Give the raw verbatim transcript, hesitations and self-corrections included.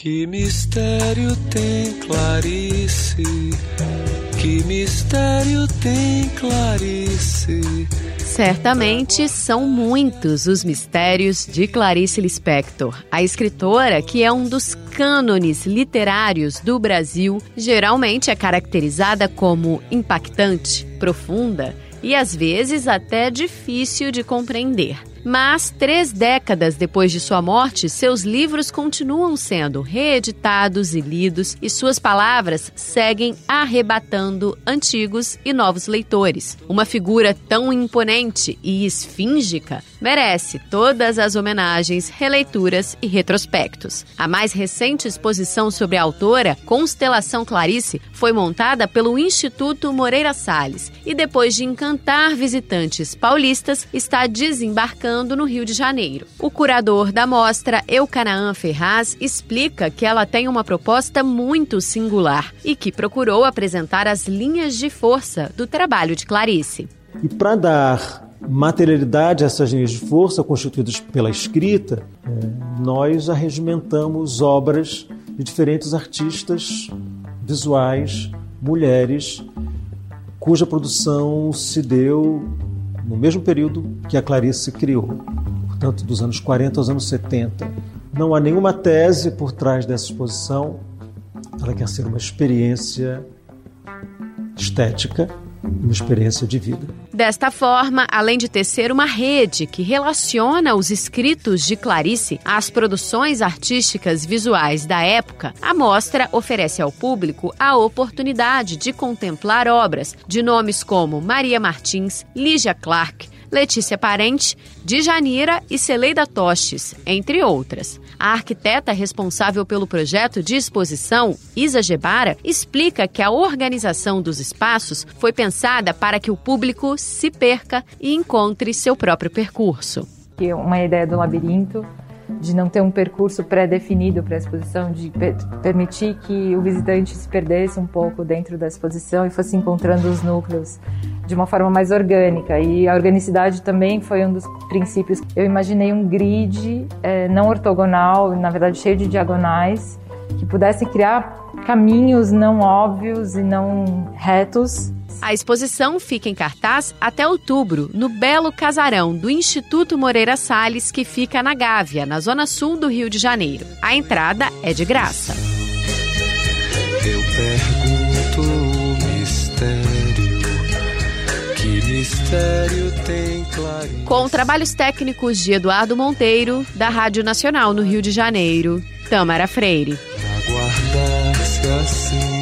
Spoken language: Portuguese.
Que mistério tem Clarice? Que mistério tem Clarice? Certamente são muitos os mistérios de Clarice Lispector, a escritora que é um dos cânones literários do Brasil, geralmente é caracterizada como impactante, profunda e às vezes até difícil de compreender. Mas, três décadas depois de sua morte, seus livros continuam sendo reeditados e lidos e suas palavras seguem arrebatando antigos e novos leitores. Uma figura tão imponente e esfíngica merece todas as homenagens, releituras e retrospectos. A mais recente exposição sobre a autora, Constelação Clarice, foi montada pelo Instituto Moreira Salles e, depois de encantar visitantes paulistas, está desembarcando no Rio de Janeiro. O curador da mostra, Eucanaã Ferraz, explica que ela tem uma proposta muito singular e que procurou apresentar as linhas de força do trabalho de Clarice. E para dar materialidade a essas linhas de força constituídas pela escrita, nós arregimentamos obras de diferentes artistas visuais, mulheres, cuja produção se deu no mesmo período que a Clarice criou, portanto, dos anos quarenta aos anos setenta. Não há nenhuma tese por trás dessa exposição, ela quer ser uma experiência estética, uma experiência de vida. Desta forma, além de tecer uma rede que relaciona os escritos de Clarice às produções artísticas visuais da época, a mostra oferece ao público a oportunidade de contemplar obras de nomes como Maria Martins, Lígia Clark, Letícia Parente, Djanira e Celeida Toches, entre outras. A arquiteta responsável pelo projeto de exposição, Isa Gebara, explica que a organização dos espaços foi pensada para que o público se perca e encontre seu próprio percurso. Uma ideia do labirinto, de não ter um percurso pré-definido para a exposição, de per- permitir que o visitante se perdesse um pouco dentro da exposição e fosse encontrando os núcleos de uma forma mais orgânica. E a organicidade também foi um dos princípios. Eu imaginei um grid é, não ortogonal, na verdade cheio de diagonais, que pudesse criar caminhos não óbvios e não retos. A exposição fica em cartaz até outubro, no belo casarão do Instituto Moreira Salles, que fica na Gávea, na zona sul do Rio de Janeiro. A entrada é de graça. Eu pergunto o mistério, que mistério tem Clarice? Com trabalhos técnicos de Eduardo Monteiro, da Rádio Nacional no Rio de Janeiro, Tâmara Freire. Aguardar-se assim.